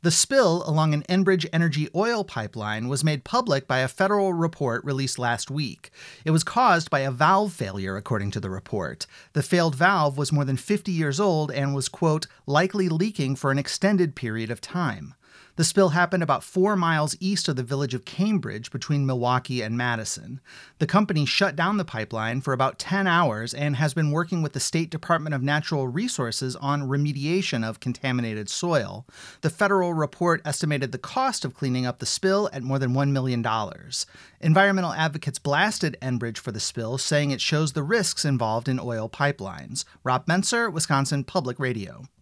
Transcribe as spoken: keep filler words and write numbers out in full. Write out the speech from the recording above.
The spill along an Enbridge Energy oil pipeline was made public by a federal report released last week. It was caused by a valve failure, according to the report. The failed valve was more than fifty years old and was, quote, likely leaking for an extended period of time. The spill happened about four miles east of the village of Cambridge between Milwaukee and Madison. The company shut down the pipeline for about ten hours and has been working with the State Department of Natural Resources on remediation of contaminated soil. The federal report estimated the cost of cleaning up the spill at more than one million dollars. Environmental advocates blasted Enbridge for the spill, saying it shows the risks involved in oil pipelines. Rob Menser, Wisconsin Public Radio.